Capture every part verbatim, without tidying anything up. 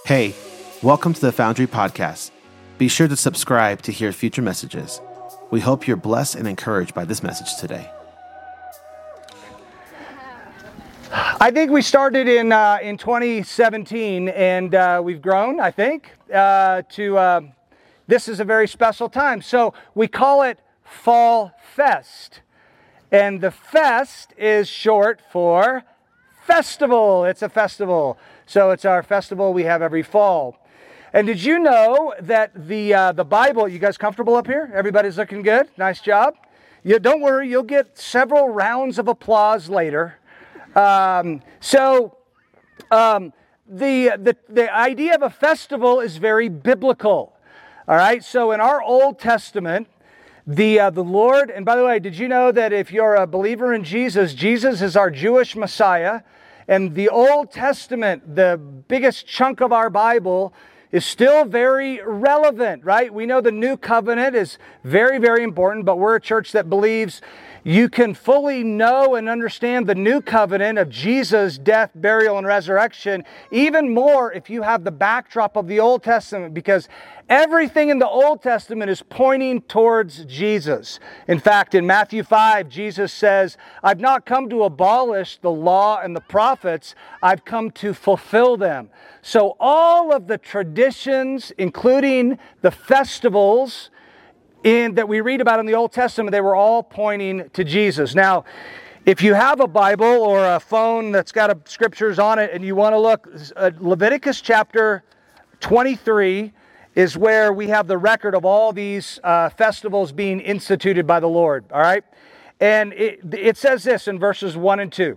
Hey, welcome to the Foundry Podcast. Be sure to subscribe to hear future messages. We hope you're blessed and encouraged by this message today. I think we started in uh, in twenty seventeen, and uh, we've grown, I think, uh, to uh, this is a very special time. So we call it Fall Fest. And the fest is short for festival. It's a festival. So it's our festival we have every fall. And did you know that the uh, the Bible, you guys comfortable up here? Everybody's looking good? Nice job. You, don't worry, you'll get several rounds of applause later. Um, so um, the, the the idea of a festival is very biblical. All right, so in our Old Testament, the uh, the Lord, and by the way, did you know that if you're a believer in Jesus, Jesus is our Jewish Messiah, and the Old Testament, the biggest chunk of our Bible, is still very relevant, right? We know the New Covenant is very, very important, but we're a church that believes you can fully know and understand the New Covenant of Jesus' death, burial, and resurrection even more if you have the backdrop of the Old Testament, because everything in the Old Testament is pointing towards Jesus. In fact, in Matthew five, Jesus says, "I've not come to abolish the law and the prophets, I've come to fulfill them." So all of the traditions, including the festivals, In, that we read about in the Old Testament, they were all pointing to Jesus. Now, if you have a Bible or a phone that's got a, scriptures on it and you want to look, uh, Leviticus chapter twenty-three is where we have the record of all these uh, festivals being instituted by the Lord, all right? And it, it says this in verses one and two.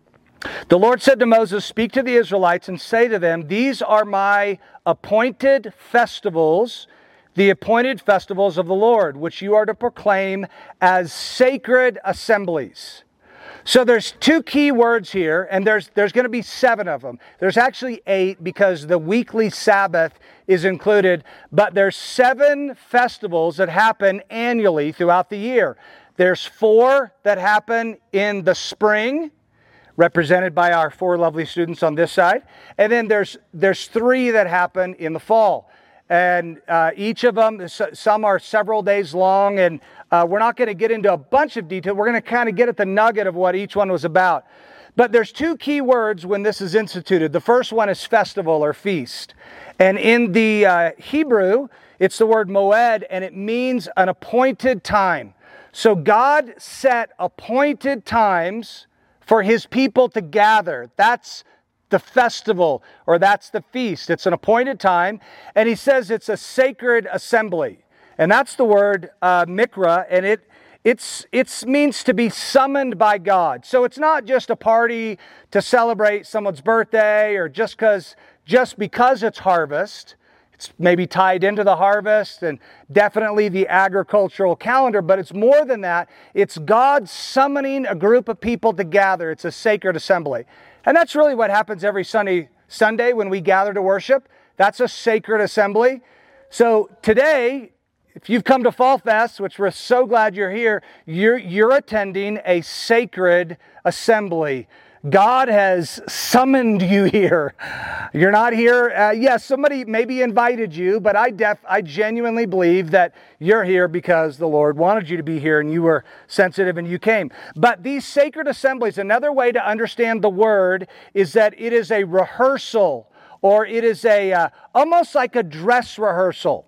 "The Lord said to Moses, speak to the Israelites and say to them, these are my appointed festivals, the appointed festivals of the Lord, which you are to proclaim as sacred assemblies." So there's two key words here, and there's there's going to be seven of them. There's actually eight because the weekly Sabbath is included, but there's seven festivals that happen annually throughout the year. There's four that happen in the spring, represented by our four lovely students on this side, and then there's there's three that happen in the fall. And uh, each of them, some are several days long, and uh, we're not going to get into a bunch of detail. We're going to kind of get at the nugget of what each one was about. But there's two key words when this is instituted. The first one is festival or feast. And in the uh, Hebrew, it's the word moed, and it means an appointed time. So God set appointed times for His people to gather. That's the festival, or that's the feast. It's an appointed time, and He says it's a sacred assembly, and that's the word uh, mikra, and it it's it means to be summoned by God. So it's not just a party to celebrate someone's birthday, or just because just because it's harvest. It's maybe tied into the harvest and definitely the agricultural calendar, but it's more than that. It's God summoning a group of people to gather. It's a sacred assembly. And that's really what happens every Sunday, Sunday when we gather to worship. That's a sacred assembly. So today, if you've come to Fall Fest, which we're so glad you're here, you're, you're attending a sacred assembly. God has summoned you here. You're not here. Uh, yes, somebody maybe invited you, but I def I genuinely believe that you're here because the Lord wanted you to be here and you were sensitive and you came. But these sacred assemblies, another way to understand the word is that it is a rehearsal, or it is a uh, almost like a dress rehearsal.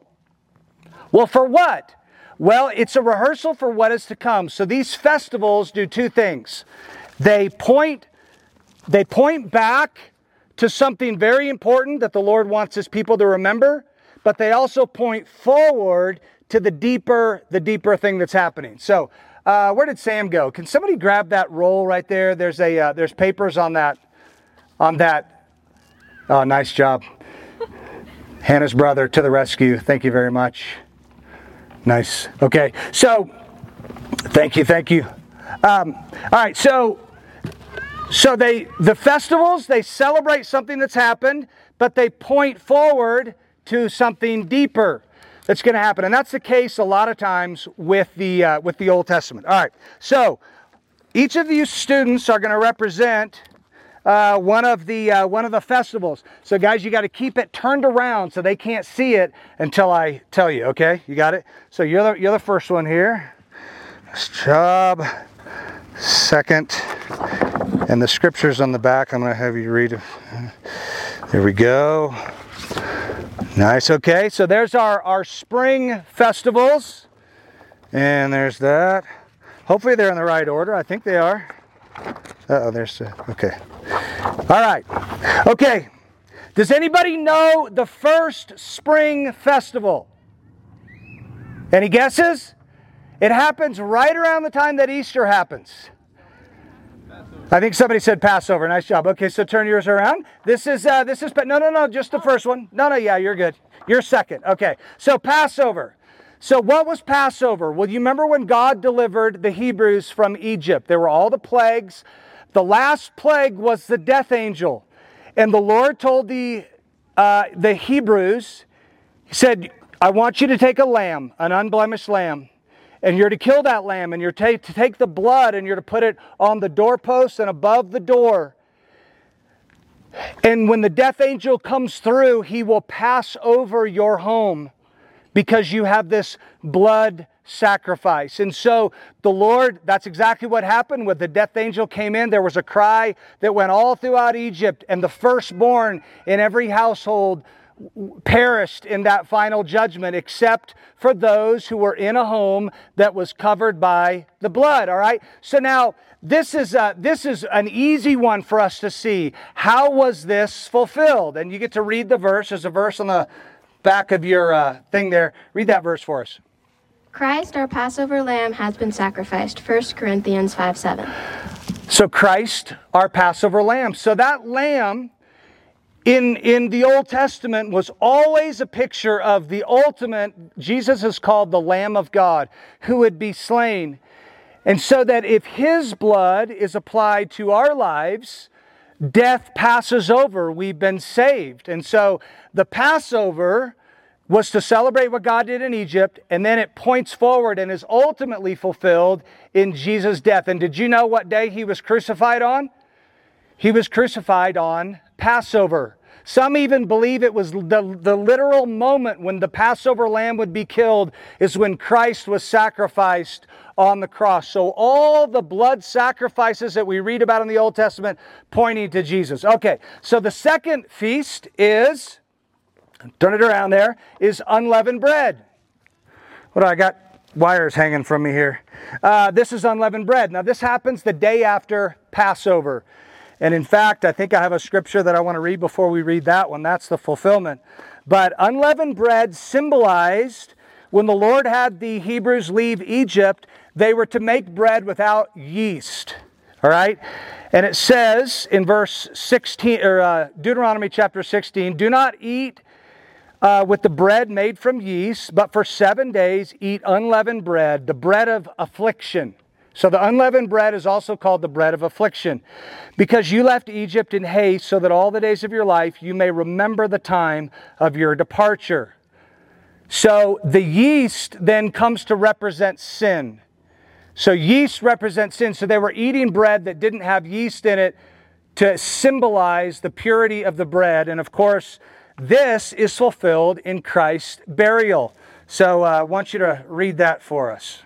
Well, for what? Well, it's a rehearsal for what is to come. So these festivals do two things. They point They point back to something very important that the Lord wants His people to remember, but they also point forward to the deeper, the deeper thing that's happening. So, uh, where did Sam go? Can somebody grab that roll right there? There's a uh, there's papers on that, on that. Oh, nice job, Hannah's brother to the rescue. Thank you very much. Nice. Okay, so thank you, thank you. Um, all right, so. So they, the festivals, they celebrate something that's happened, but they point forward to something deeper that's going to happen. And that's the case a lot of times with the, uh, with the Old Testament. All right, so each of you students are going to represent uh, one of the uh, one of the festivals. So guys, you got to keep it turned around so they can't see it until I tell you. Okay, you got it. So you're the you're the first one here. Nice job. Second, and the scriptures on the back. I'm going to have you read. There we go. Nice. Okay, so there's our our spring festivals, and there's that. Hopefully they're in the right order. I think they are. Uh-oh, there's the, okay. All right. Okay. Does anybody know the first spring festival? Any guesses? It happens right around the time that Easter happens. I think somebody said Passover. Nice job. Okay, so turn yours around. This is, uh, this is, no, no, no, just the first one. No, no, yeah, you're good. You're second. Okay, so Passover. So what was Passover? Well, you remember when God delivered the Hebrews from Egypt? There were all the plagues. The last plague was the death angel. And the Lord told the, uh, the Hebrews, He said, I want you to take a lamb, an unblemished lamb, and you're to kill that lamb, and you're to take the blood, and you're to put it on the doorpost and above the door. And when the death angel comes through, he will pass over your home, because you have this blood sacrifice. And so the Lord, that's exactly what happened. When the death angel came in, there was a cry that went all throughout Egypt, and the firstborn in every household perished in that final judgment, except for those who were in a home that was covered by the blood. All right. So now this is a, this is an easy one for us to see. How was this fulfilled? And you get to read the verse. There's a verse on the back of your uh, thing there. Read that verse for us. Christ, our Passover lamb, has been sacrificed. First Corinthians five seven. So Christ, our Passover lamb. So that lamb in, in the Old Testament was always a picture of the ultimate. Jesus is called the Lamb of God, who would be slain. And so that if His blood is applied to our lives, death passes over. We've been saved. And so the Passover was to celebrate what God did in Egypt, and then it points forward and is ultimately fulfilled in Jesus' death. And did you know what day He was crucified on? He was crucified on Passover. Some even believe it was the, the literal moment when the Passover lamb would be killed is when Christ was sacrificed on the cross. So all the blood sacrifices that we read about in the Old Testament pointing to Jesus. Okay, so the second feast is, turn it around there, is unleavened bread. What do I got? Wires hanging from me here. Uh, this is unleavened bread. Now this happens the day after Passover. And in fact, I think I have a scripture that I want to read before we read that one. That's the fulfillment. But unleavened bread symbolized when the Lord had the Hebrews leave Egypt, they were to make bread without yeast. All right? And it says in verse sixteen, or uh, Deuteronomy chapter sixteen, do not eat uh, with the bread made from yeast, but for seven days eat unleavened bread, the bread of affliction. So the unleavened bread is also called the bread of affliction, because you left Egypt in haste so that all the days of your life you may remember the time of your departure. So the yeast then comes to represent sin. So yeast represents sin. So they were eating bread that didn't have yeast in it to symbolize the purity of the bread. And of course, this is fulfilled in Christ's burial. So uh, I want you to read that for us.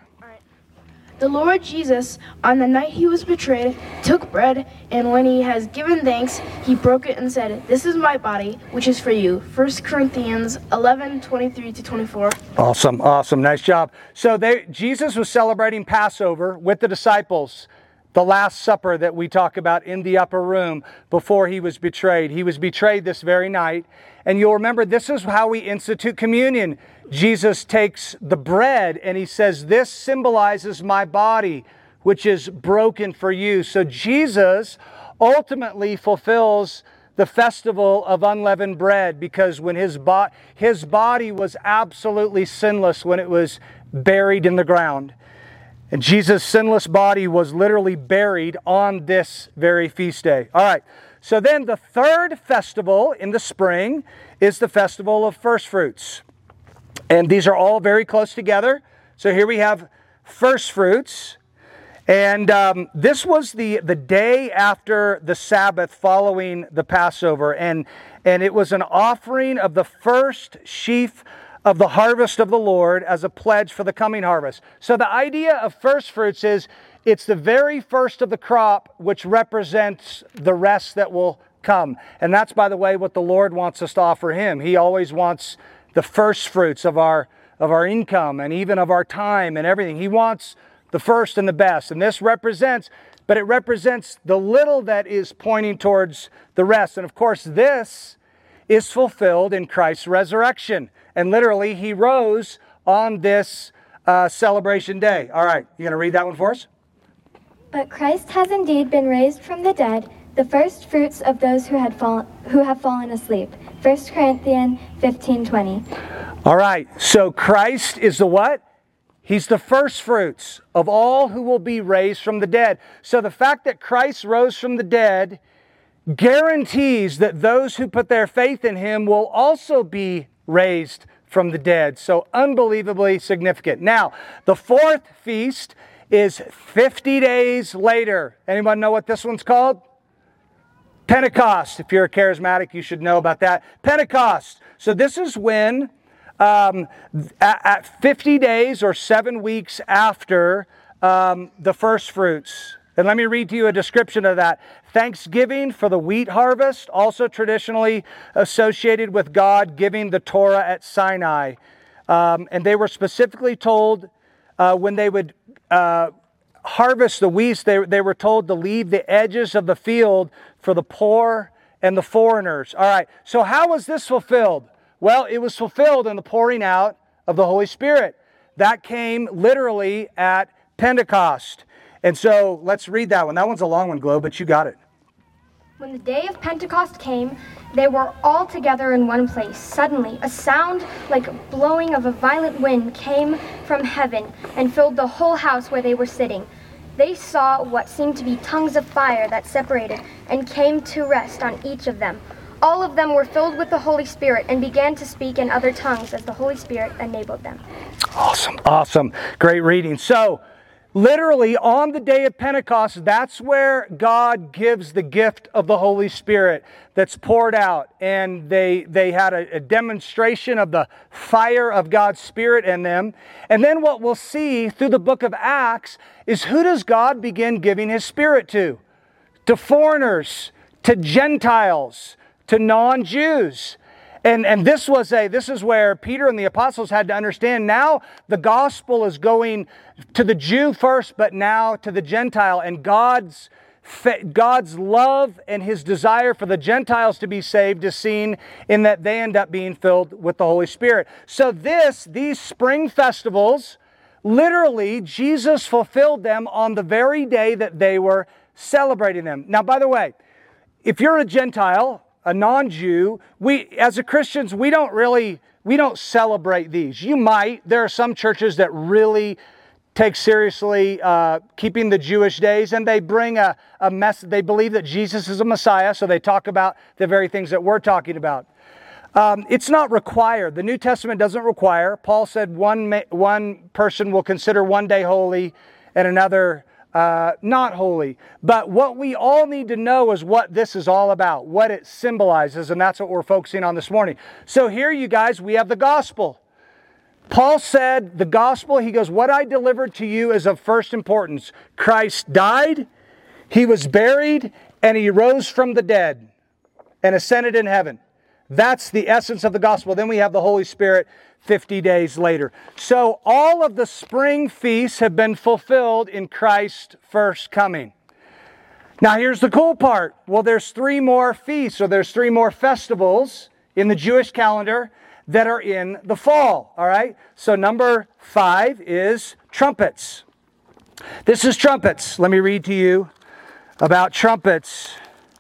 The Lord Jesus, on the night He was betrayed, took bread, and when He has given thanks, He broke it and said, this is my body, which is for you. First Corinthians eleven twenty-three to twenty-four. Awesome, awesome. Nice job. So they, Jesus was celebrating Passover with the disciples, the Last Supper that we talk about in the upper room before He was betrayed. He was betrayed this very night. And you'll remember, this is how we institute communion. Jesus takes the bread and He says, this symbolizes my body, which is broken for you. So Jesus ultimately fulfills the festival of unleavened bread, because when his, bo- his body was absolutely sinless when it was buried in the ground. And Jesus' sinless body was literally buried on this very feast day. All right. So then the third festival in the spring is the festival of first fruits. And these are all very close together. So here we have first fruits. And um, this was the, the day after the Sabbath following the Passover. And, and it was an offering of the first sheaf of the harvest of the Lord as a pledge for the coming harvest. So the idea of first fruits is it's the very first of the crop which represents the rest that will come. And that's, by the way, what the Lord wants us to offer Him. He always wants the first fruits of our, of our income and even of our time and everything. He wants the first and the best. And this represents, but it represents the little that is pointing towards the rest. And of course, this is fulfilled in Christ's resurrection. And literally, He rose on this uh, celebration day. All right, you going to read that one for us? But Christ has indeed been raised from the dead, the first fruits of those who had fallen, who have fallen asleep. First Corinthians fifteen twenty. All right, so Christ is the what? He's the first fruits of all who will be raised from the dead. So the fact that Christ rose from the dead guarantees that those who put their faith in Him will also be raised from the dead. So unbelievably significant. Now, the fourth feast is fifty days later. Anyone know what this one's called? Pentecost. If you're a charismatic, you should know about that. Pentecost. So this is when um, at, at fifty days or seven weeks after um, the first fruits. And let me read to you a description of that. Thanksgiving for the wheat harvest, also traditionally associated with God giving the Torah at Sinai. Um, and they were specifically told uh, when they would uh, harvest the wheat, they, they were told to leave the edges of the field for the poor and the foreigners. All right, so how was this fulfilled? Well, it was fulfilled in the pouring out of the Holy Spirit. That came literally at Pentecost. And so let's read that one. That one's a long one, Glo, but you got it. When the day of Pentecost came, they were all together in one place. Suddenly, a sound like a blowing of a violent wind came from heaven and filled the whole house where they were sitting. They saw what seemed to be tongues of fire that separated and came to rest on each of them. All of them were filled with the Holy Spirit and began to speak in other tongues as the Holy Spirit enabled them. Awesome, awesome. Great reading. So, literally, on the day of Pentecost, that's where God gives the gift of the Holy Spirit that's poured out. And they, they had a, a demonstration of the fire of God's Spirit in them. And then what we'll see through the book of Acts is, who does God begin giving His Spirit to? To foreigners, to Gentiles, to non-Jews. And, and this was a, this is where Peter and the apostles had to understand, now the gospel is going to the Jew first, but now to the Gentile. And God's, God's love and His desire for the Gentiles to be saved is seen in that they end up being filled with the Holy Spirit. So this, these spring festivals, literally Jesus fulfilled them on the very day that they were celebrating them. Now, by the way, if you're a Gentile, a non-Jew, we, as a Christians, we don't really, we don't celebrate these. You might. There are some churches that really take seriously uh, keeping the Jewish days, and they bring a, a mess. They believe that Jesus is a Messiah, so they talk about the very things that we're talking about. Um, it's not required. The New Testament doesn't require. Paul said one, ma- one person will consider one day holy and another Uh, not holy. But what we all need to know is what this is all about, what it symbolizes, and that's what we're focusing on this morning. So here, you guys, we have the gospel. Paul said the gospel, he goes, what I delivered to you is of first importance. Christ died, He was buried, and He rose from the dead and ascended in heaven. That's the essence of the gospel. Then we have the Holy Spirit fifty days later. So all of the spring feasts have been fulfilled in Christ's first coming. Now here's the cool part. Well, there's three more feasts, or there's three more festivals in the Jewish calendar that are in the fall. All right? So number five is trumpets. This is trumpets. Let me read to you about trumpets.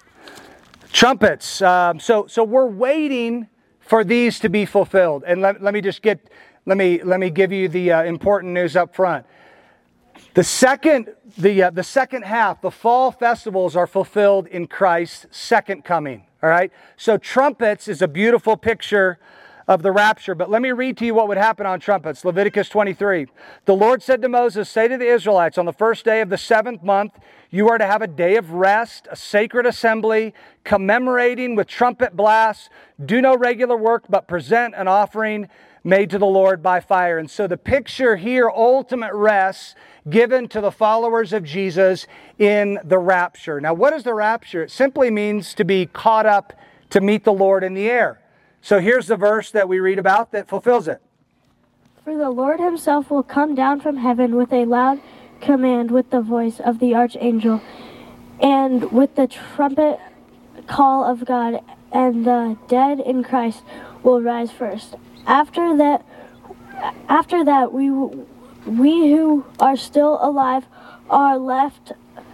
Trumpets. Um, so, so we're waiting for these to be fulfilled. And let, let me just get, let me let me give you the uh, important news up front. The second, the uh, the second half, the fall festivals are fulfilled in Christ's second coming. All right. So trumpets is a beautiful picture of the rapture. But let me read to you what would happen on trumpets. Leviticus twenty-three. The Lord said to Moses, say to the Israelites, on the first day of the seventh month, you are to have a day of rest, a sacred assembly, commemorating with trumpet blasts. Do no regular work, but present an offering made to the Lord by fire. And so the picture here, ultimate rest given to the followers of Jesus in the rapture. Now, what is the rapture? It simply means to be caught up to meet the Lord in the air. So here's the verse that we read about that fulfills it. For the Lord himself will come down from heaven with a loud command, with the voice of the archangel, and with the trumpet call of God, and the dead in Christ will rise first. After that, after that, we we who are still alive are left.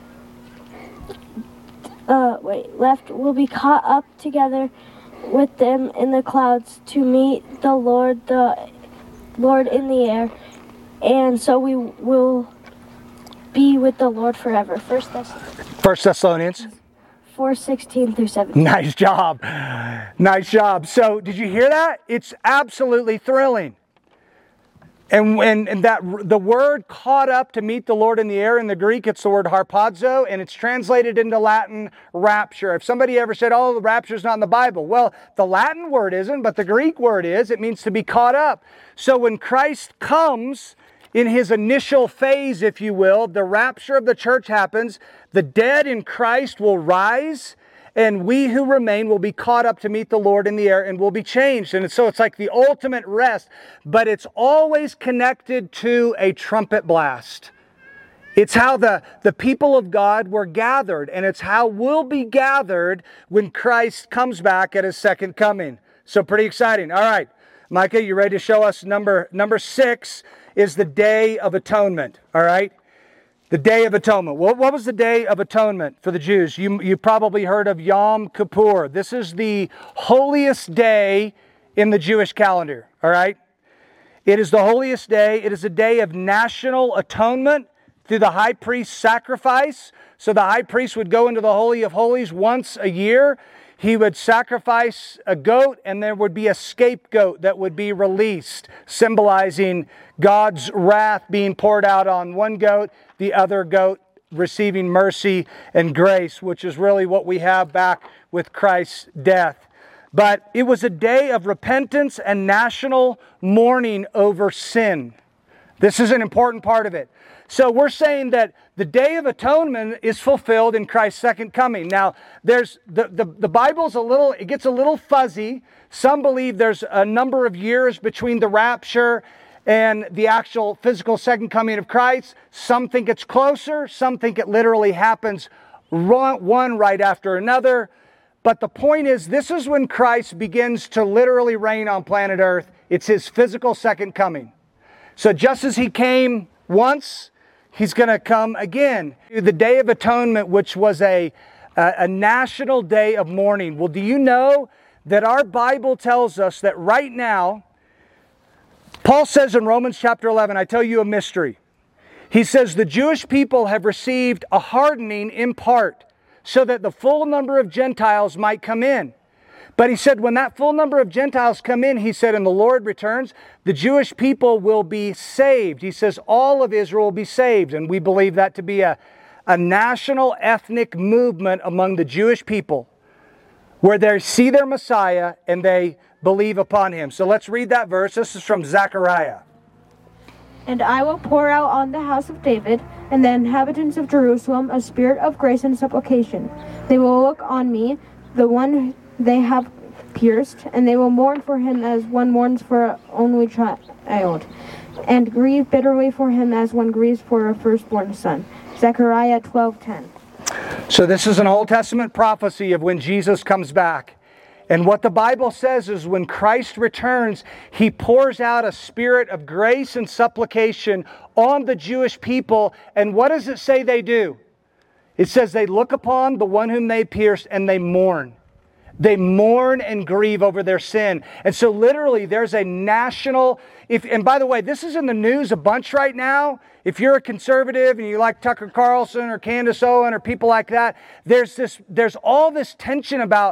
Uh, wait, left will be caught up together with them in the clouds to meet the Lord, the Lord in the air, and so we will be with the Lord forever. First Thessalonians. First Thessalonians. four sixteen through seventeen. Nice job. Nice job. So, did you hear that? It's absolutely thrilling. And when and that the word caught up to meet the Lord in the air in the Greek, it's the word harpazo, and it's translated into Latin rapture. If somebody ever said, oh, the rapture's not in the Bible. Well, the Latin word isn't, but the Greek word is. It means to be caught up. So when Christ comes in his initial phase, if you will, the rapture of the church happens, the dead in Christ will rise, and we who remain will be caught up to meet the Lord in the air and will be changed. And so it's like the ultimate rest, but it's always connected to a trumpet blast. It's how the, the people of God were gathered, and it's how we'll be gathered when Christ comes back at his second coming. So pretty exciting. All right, Micah, you ready to show us number, number six is the Day of Atonement, all right? The Day of Atonement. What, what was the Day of Atonement for the Jews? You, you probably heard of Yom Kippur. This is the holiest day in the Jewish calendar, all right? It is the holiest day. It is a day of national atonement through the high priest's sacrifice. So the high priest would go into the Holy of Holies once a year. He would sacrifice a goat, and there would be a scapegoat that would be released, symbolizing God's wrath being poured out on one goat, the other goat receiving mercy and grace, which is really what we have back with Christ's death. But it was a day of repentance and national mourning over sin. This is an important part of it. So we're saying that the Day of Atonement is fulfilled in Christ's second coming. Now, there's the, the, the Bible's a little, it gets a little fuzzy. Some believe there's a number of years between the rapture and the actual physical second coming of Christ. Some think it's closer. Some think it literally happens one right after another. But the point is, this is when Christ begins to literally reign on planet Earth. It's his physical second coming. So just as he came once, he's going to come again. The Day of Atonement, which was a, a, a national day of mourning. Well, do you know that our Bible tells us that right now, Paul says in Romans chapter eleven, I tell you a mystery. He says the Jewish people have received a hardening in part so that the full number of Gentiles might come in. But he said when that full number of Gentiles come in, he said, and the Lord returns, the Jewish people will be saved. He says all of Israel will be saved. And we believe that to be a, a national ethnic movement among the Jewish people where they see their Messiah and they believe upon him. So let's read that verse. This is from Zechariah. And I will pour out on the house of David and the inhabitants of Jerusalem a spirit of grace and supplication. They will look on me, the one they have pierced, and they will mourn for him as one mourns for an only child, and grieve bitterly for him as one grieves for a firstborn son. Zechariah twelve ten. So this is an Old Testament prophecy of when Jesus comes back. And what the Bible says is when Christ returns, he pours out a spirit of grace and supplication on the Jewish people. And what does it say they do? It says they look upon the one whom they pierced and they mourn. They mourn and grieve over their sin. And so literally there's a national, if, and by the way, this is in the news a bunch right now. If you're a conservative and you like Tucker Carlson or Candace Owen or people like that, there's this, there's all this tension about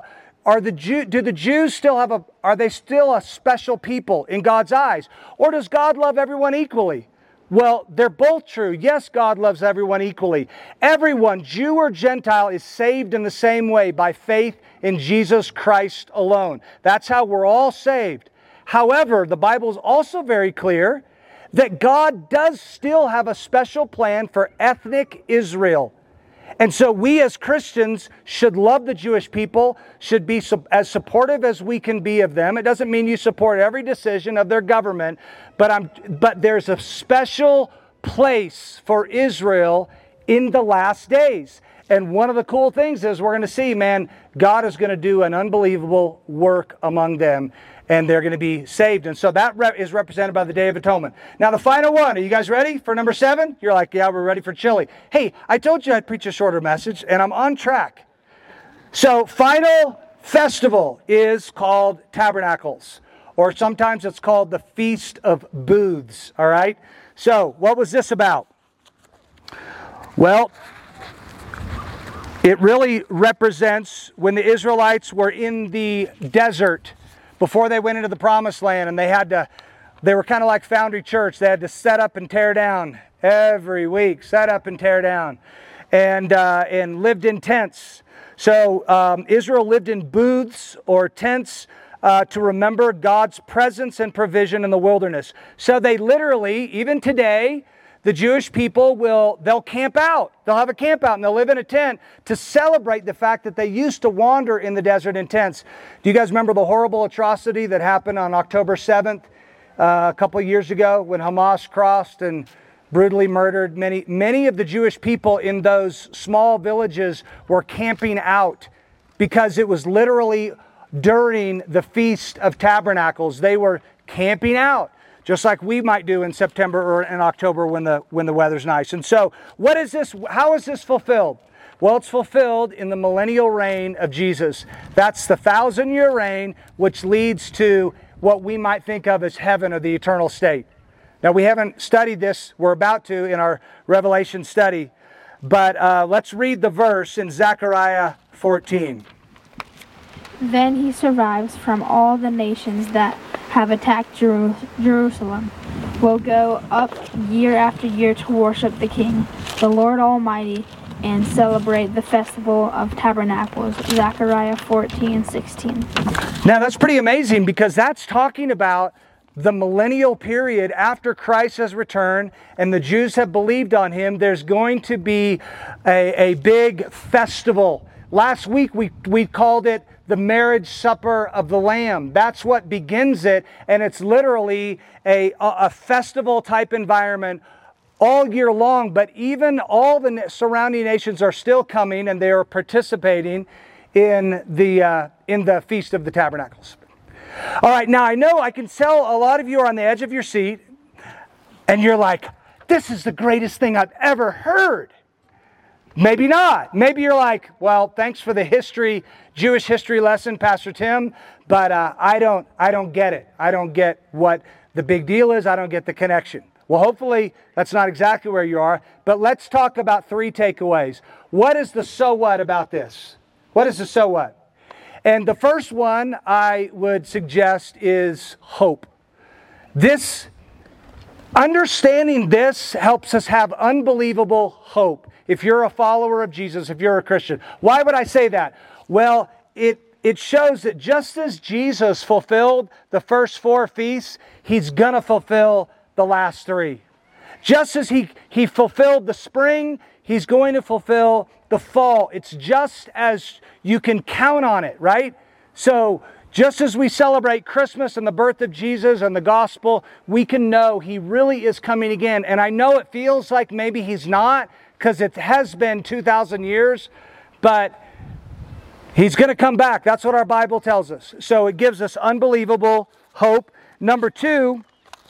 are the Jew, do the Jews still have a, are they still a special people in God's eyes? Or does God love everyone equally? Well, they're both true. Yes, God loves everyone equally. Everyone, Jew or Gentile, is saved in the same way by faith in Jesus Christ alone. That's how we're all saved. However, the Bible is also very clear that God does still have a special plan for ethnic Israel. And so we as Christians should love the Jewish people, should be as supportive as we can be of them. It doesn't mean you support every decision of their government, but I'm, but there's a special place for Israel in the last days. And one of the cool things is we're going to see, man, God is going to do an unbelievable work among them, and they're going to be saved. And so that rep- is represented by the Day of Atonement. Now the final one, are you guys ready for number seven? You're like, yeah, we're ready for chili. Hey, I told you I'd preach a shorter message, and I'm on track. So final festival is called Tabernacles, or sometimes it's called the Feast of Booths, all right? So what was this about? Well, it really represents when the Israelites were in the desert before they went into the Promised Land, and they had to, they were kind of like Foundry Church. They had to set up and tear down every week, set up and tear down, and uh, and lived in tents. So um, Israel lived in booths or tents uh, to remember God's presence and provision in the wilderness. So they literally, even today, the Jewish people will, they'll camp out. They'll have a camp out and they'll live in a tent to celebrate the fact that they used to wander in the desert in tents. Do you guys remember the horrible atrocity that happened on October seventh uh, a couple of years ago when Hamas crossed and brutally murdered many, many of the Jewish people in those small villages were camping out because it was literally during the Feast of Tabernacles. They were camping out, just like we might do in September or in October when the when the weather's nice. And so, what is this? How is this fulfilled? Well, it's fulfilled in the millennial reign of Jesus. That's the thousand-year reign, which leads to what we might think of as heaven or the eternal state. Now, we haven't studied this. We're about to in our Revelation study. But uh, let's read the verse in Zechariah fourteen. Then he survives from all the nations that have attacked Jeru- Jerusalem, will go up year after year to worship the King, the Lord Almighty, and celebrate the festival of tabernacles. Zechariah fourteen sixteen. Now that's pretty amazing because that's talking about the millennial period after Christ has returned and the Jews have believed on him. There's going to be a, a big festival. Last week we, we called it the marriage supper of the Lamb. That's what begins it, and it's literally a, a festival type environment all year long, but even all the surrounding nations are still coming and they are participating in the, uh, in the Feast of the Tabernacles. All right, now I know I can tell a lot of you are on the edge of your seat and you're like, this is the greatest thing I've ever heard. Maybe not. Maybe you're like, well, thanks for the history, Jewish history lesson, Pastor Tim, but uh, I don't, I don't get it. I don't get what the big deal is. I don't get the connection. Well, hopefully that's not exactly where you are, but let's talk about three takeaways. What is the so what about this? What is the so what? And the first one I would suggest is hope. This, understanding this helps us have unbelievable hope. If you're a follower of Jesus, if you're a Christian. Why would I say that? Well, it, it shows that just as Jesus fulfilled the first four feasts, he's going to fulfill the last three. Just as he, he fulfilled the spring, he's going to fulfill the fall. It's just as you can count on it, right? So just as we celebrate Christmas and the birth of Jesus and the gospel, we can know he really is coming again. And I know it feels like maybe he's not, because it has been two thousand years, but he's going to come back. That's what our Bible tells us. So it gives us unbelievable hope. Number two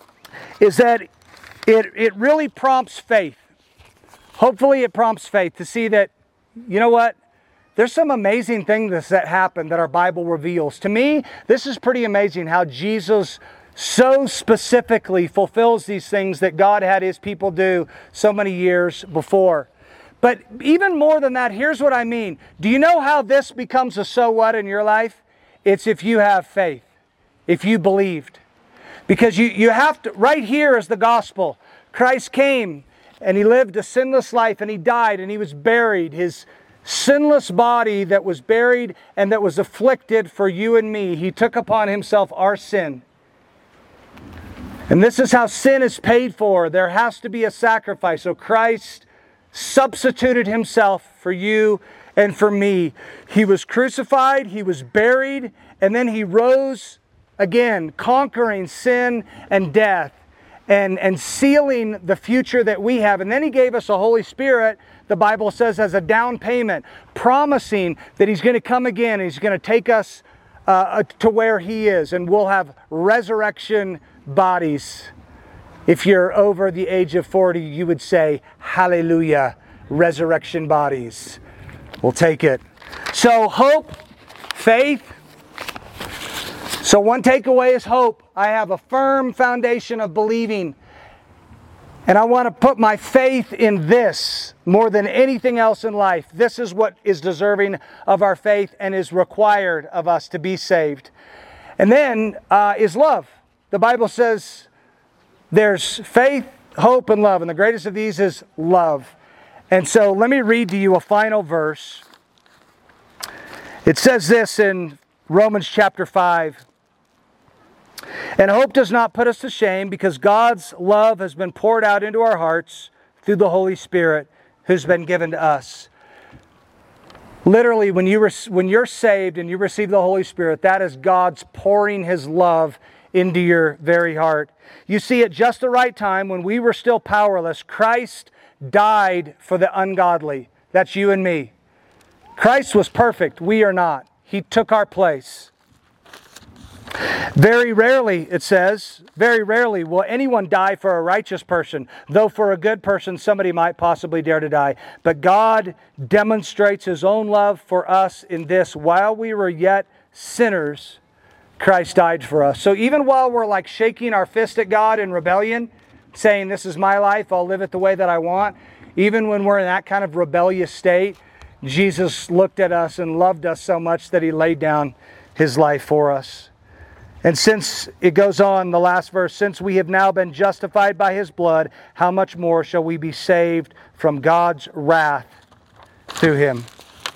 is that it, it really prompts faith. Hopefully it prompts faith to see that, you know what, there's some amazing things that happen that our Bible reveals. To me, this is pretty amazing how Jesus so specifically fulfills these things that God had his people do so many years before. But even more than that, here's what I mean. Do you know how this becomes a so what in your life? It's if you have faith, if you believed. Because you, you have to, right here is the gospel. Christ came and He lived a sinless life and He died and He was buried. His sinless body that was buried and that was afflicted for you and me. He took upon Himself our sin. And this is how sin is paid for. There has to be a sacrifice. So Christ substituted Himself for you and for me. He was crucified, He was buried, and then He rose again, conquering sin and death and, and sealing the future that we have. And then He gave us a Holy Spirit, the Bible says, as a down payment, promising that He's going to come again and He's going to take us uh, to where He is, and we'll have resurrection bodies. If you're over the age of forty, you would say, hallelujah, resurrection bodies. We'll take it. So hope, faith. So one takeaway is hope. I have a firm foundation of believing. And I want to put my faith in this more than anything else in life. This is what is deserving of our faith and is required of us to be saved. And then uh, is love. The Bible says there's faith, hope, and love. And the greatest of these is love. And so let me read to you a final verse. It says this in Romans chapter five. And hope does not put us to shame, because God's love has been poured out into our hearts through the Holy Spirit who's been given to us. Literally, when, you re- when you're saved and you receive the Holy Spirit, that is God's pouring His love into your very heart. You see, at just the right time, when we were still powerless, Christ died for the ungodly. That's you and me. Christ was perfect. We are not. He took our place. Very rarely, it says, very rarely will anyone die for a righteous person, though for a good person somebody might possibly dare to die. But God demonstrates His own love for us in this: while we were yet sinners, Christ died for us. So even while we're like shaking our fist at God in rebellion, saying, this is my life, I'll live it the way that I want, even when we're in that kind of rebellious state, Jesus looked at us and loved us so much that He laid down His life for us. And since, it goes on, the last verse, since we have now been justified by His blood, how much more shall we be saved from God's wrath through Him?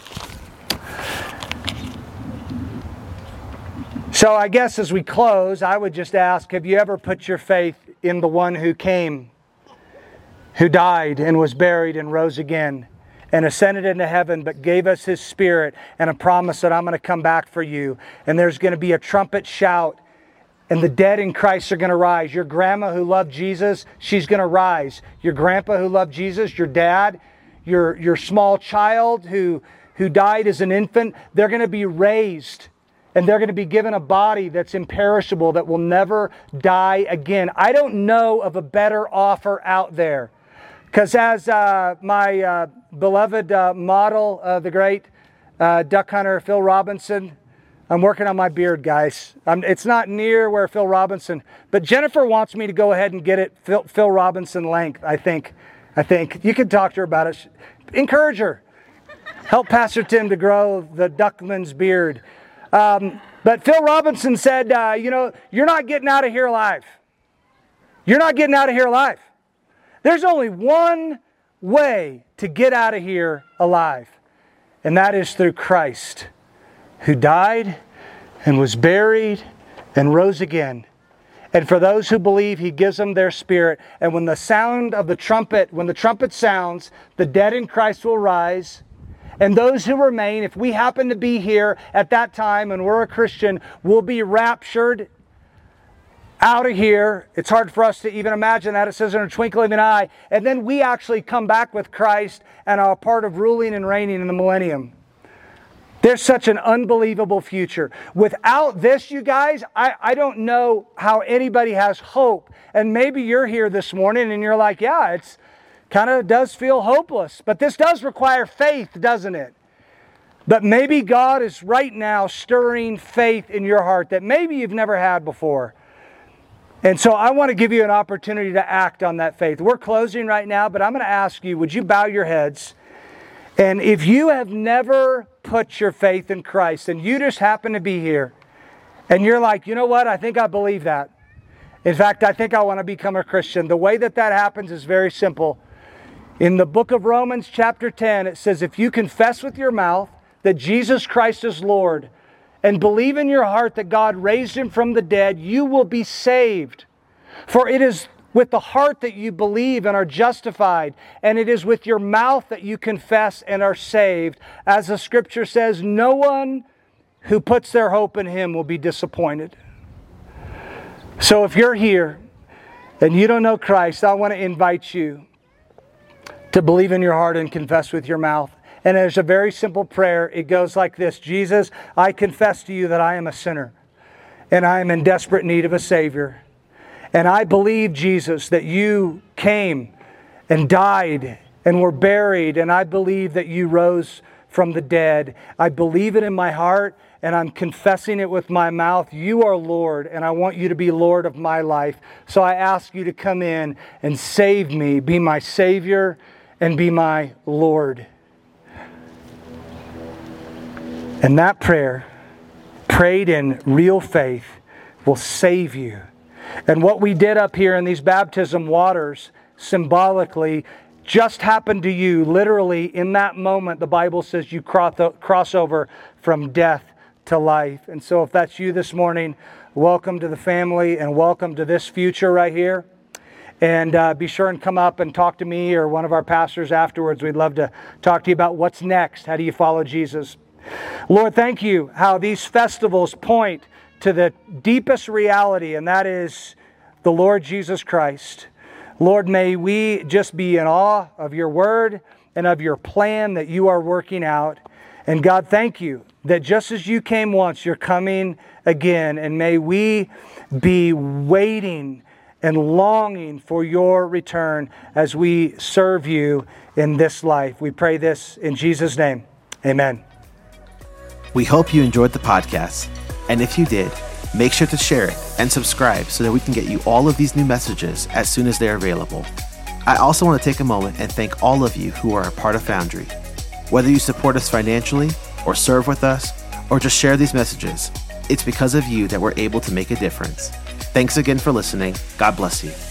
So I guess as we close, I would just ask, have you ever put your faith in the one who came, who died and was buried and rose again and ascended into heaven, but gave us His Spirit and a promise that I'm going to come back for you, and there's going to be a trumpet shout, and the dead in Christ are going to rise. Your grandma who loved Jesus, she's going to rise. Your grandpa who loved Jesus, your dad, your, your small child who, who died as an infant, they're going to be raised, and they're going to be given a body that's imperishable, that will never die again. I don't know of a better offer out there. Because as uh, my uh, beloved uh, model, uh, the great uh, duck hunter Phil Robinson, I'm working on my beard, guys. I'm, it's not near where Phil Robinson, but Jennifer wants me to go ahead and get it Phil, Phil Robinson length, I think. I think. You can talk to her about it. Encourage her. Help Pastor Tim to grow the duckman's beard. Um, but Phil Robinson said, uh, you know, you're not getting out of here alive. You're not getting out of here alive. There's only one way to get out of here alive, and that is through Christ, who died and was buried and rose again. And for those who believe, He gives them their spirit. And when the sound of the trumpet, when the trumpet sounds, the dead in Christ will rise. And those who remain, if we happen to be here at that time and we're a Christian, will be raptured out of here. It's hard for us to even imagine that. It says in a twinkling of an eye. And then we actually come back with Christ and are a part of ruling and reigning in the millennium. There's such an unbelievable future. Without this, you guys, I, I don't know how anybody has hope. And maybe you're here this morning and you're like, yeah, it's kind of does feel hopeless. But this does require faith, doesn't it? But maybe God is right now stirring faith in your heart that maybe you've never had before. And so I want to give you an opportunity to act on that faith. We're closing right now, but I'm going to ask you, would you bow your heads? And if you have never put your faith in Christ and you just happen to be here and you're like, you know what, I think I believe that. In fact, I think I want to become a Christian. The way that that happens is very simple. In the book of Romans chapter ten, it says, if you confess with your mouth that Jesus Christ is Lord and believe in your heart that God raised Him from the dead, you will be saved. For it is with the heart that you believe and are justified, and it is with your mouth that you confess and are saved. As the scripture says, no one who puts their hope in Him will be disappointed. So if you're here and you don't know Christ, I want to invite you to believe in your heart and confess with your mouth. And there's a very simple prayer. It goes like this: Jesus, I confess to you that I am a sinner and I am in desperate need of a Savior. And I believe, Jesus, that you came and died and were buried, and I believe that you rose from the dead. I believe it in my heart, and I'm confessing it with my mouth. You are Lord, and I want you to be Lord of my life. So I ask you to come in and save me, be my Savior, and be my Lord. And that prayer, prayed in real faith, will save you. And what we did up here in these baptism waters, symbolically, just happened to you. Literally, in that moment, the Bible says you cross over from death to life. And so if that's you this morning, welcome to the family and welcome to this future right here. And uh, be sure and come up and talk to me or one of our pastors afterwards. We'd love to talk to you about what's next. How do you follow Jesus? Lord, thank you how these festivals point to the deepest reality, and that is the Lord Jesus Christ. Lord, may we just be in awe of your word and of your plan that you are working out. And God, thank you that just as you came once, you're coming again. And may we be waiting and longing for your return as we serve you in this life. We pray this in Jesus' name. Amen. We hope you enjoyed the podcast. And if you did, make sure to share it and subscribe so that we can get you all of these new messages as soon as they're available. I also want to take a moment and thank all of you who are a part of Foundry. Whether you support us financially or serve with us or just share these messages, it's because of you that we're able to make a difference. Thanks again for listening. God bless you.